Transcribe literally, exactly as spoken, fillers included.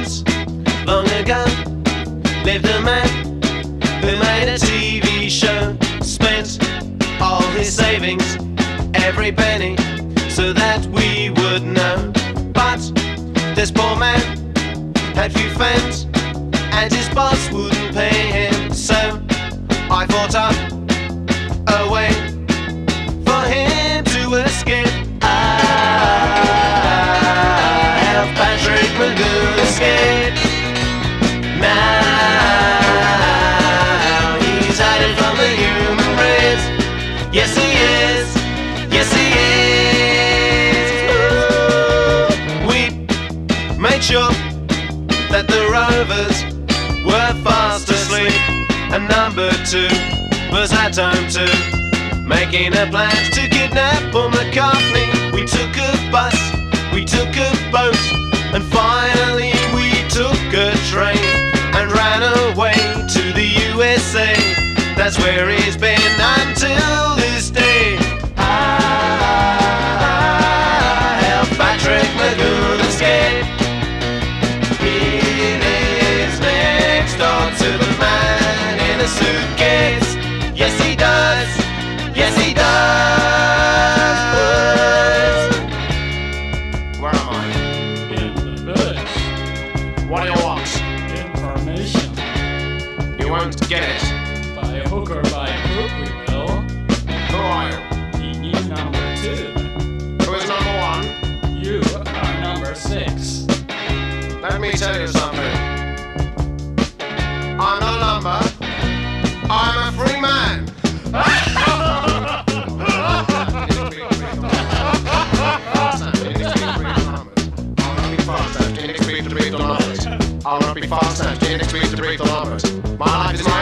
once, long ago, lived a man who made a T V show, spent all his savings, every penny, so that we would know. But this poor man had few friends, and his boss wouldn't pay him. So I thought up a way for him to escape. I helped Patrick Magoon escape. Now he's hiding from the human race. Yes he is, yes he is. Ooh. We made sure that the Rovers were fast asleep, and number two was at home too, making a plan to kidnap Paul McCartney. We took a bus, we took a boat, and finally we took a train and ran away to the U S A. That's where he's been until this day. I helped Patrick Magoon escape. He lives next door to the man in a suitcase. Yes he does, yes he does. Where am I? In the village. What do you want? Information. You won't get it. By hook or by crook we will. Who are you? He knew number two. Who is number one? You are number six. Let me tell you something. I'm not a number. I'm a free man. I'll not be fast enough. Can't expect to break the numbers. My life is my